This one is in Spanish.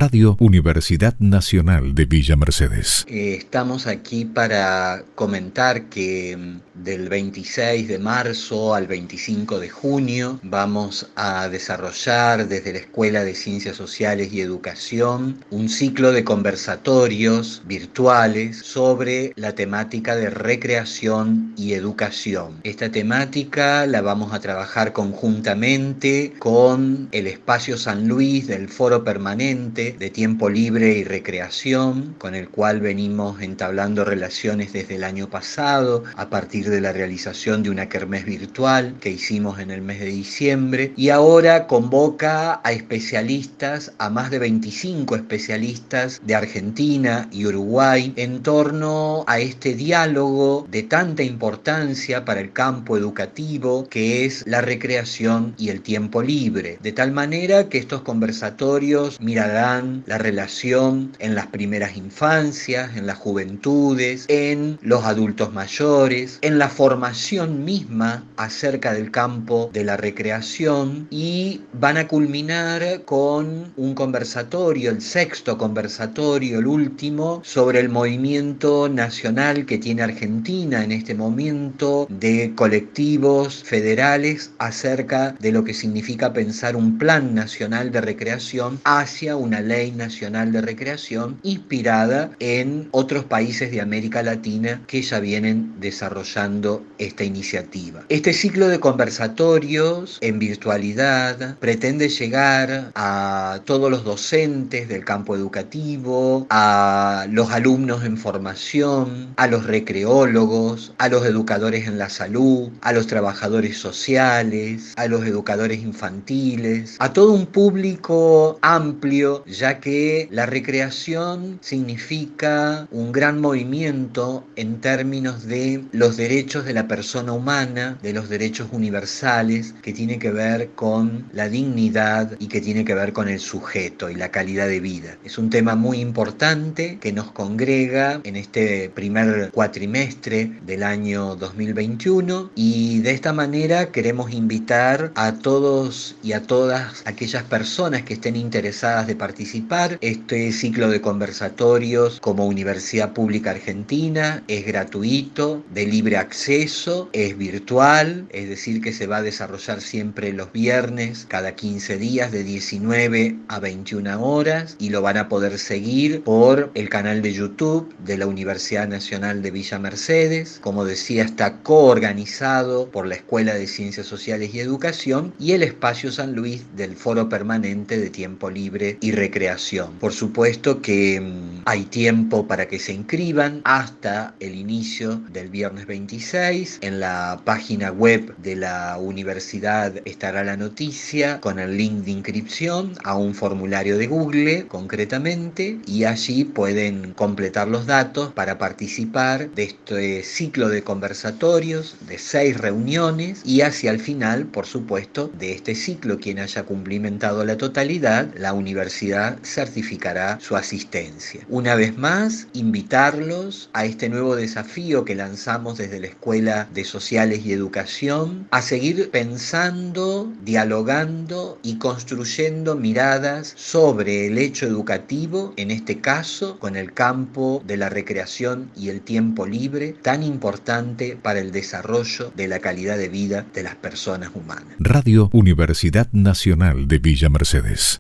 Radio Universidad Nacional de Villa Mercedes. Estamos aquí para comentar que del 26 de marzo al 25 de junio vamos a desarrollar desde la Escuela de Ciencias Sociales y Educación un ciclo de conversatorios virtuales sobre la temática de recreación y educación. Esta temática la vamos a trabajar conjuntamente con el Espacio San Luis del Foro Permanente de Tiempo Libre y Recreación, con el cual venimos entablando relaciones desde el año pasado a partir de la realización de una kermés virtual que hicimos en el mes de diciembre, y ahora convoca a especialistas, a más de 25 especialistas de Argentina y Uruguay en torno a este diálogo de tanta importancia para el campo educativo que es la recreación y el tiempo libre, de tal manera que estos conversatorios mirarán la relación en las primeras infancias, en las juventudes, en los adultos mayores, en la formación misma acerca del campo de la recreación, y van a culminar con un conversatorio, el sexto conversatorio, el último, sobre el movimiento nacional que tiene Argentina en este momento de colectivos federales acerca de lo que significa pensar un plan nacional de recreación hacia una ley nacional de recreación inspirada en otros países de América Latina que ya vienen desarrollando esta iniciativa. Este ciclo de conversatorios en virtualidad pretende llegar a todos los docentes del campo educativo, a los alumnos en formación, a los recreólogos, a los educadores en la salud, a los trabajadores sociales, a los educadores infantiles, a todo un público amplio, ya que la recreación significa un gran movimiento en términos de los derechos de la persona humana, de los derechos universales, que tiene que ver con la dignidad y que tiene que ver con el sujeto y la calidad de vida. Es un tema muy importante que nos congrega en este primer cuatrimestre del año 2021, y de esta manera queremos invitar a todos y a todas aquellas personas que estén interesadas de participar. Este ciclo de conversatorios, como Universidad Pública Argentina, es gratuito, de libre acceso, es virtual, es decir que se va a desarrollar siempre los viernes, cada 15 días, de 19 a 21 horas, y lo van a poder seguir por el canal de YouTube de la Universidad Nacional de Villa Mercedes. Como decía, está coorganizado por la Escuela de Ciencias Sociales y Educación y el Espacio San Luis del Foro Permanente de Tiempo Libre y Recreación. Por supuesto que hay tiempo para que se inscriban hasta el inicio del viernes 26. En la página web de la universidad estará la noticia con el link de inscripción a un formulario de Google concretamente, y allí pueden completar los datos para participar de este ciclo de conversatorios de 6 reuniones, y hacia el final, por supuesto, de este ciclo, quien haya cumplimentado la totalidad, la universidad certificará su asistencia. Una vez más, invitarlos a este nuevo desafío que lanzamos desde la Escuela de Sociales y Educación, a seguir pensando, dialogando y construyendo miradas sobre el hecho educativo, en este caso con el campo de la recreación y el tiempo libre, tan importante para el desarrollo de la calidad de vida de las personas humanas. Radio Universidad Nacional de Villa Mercedes.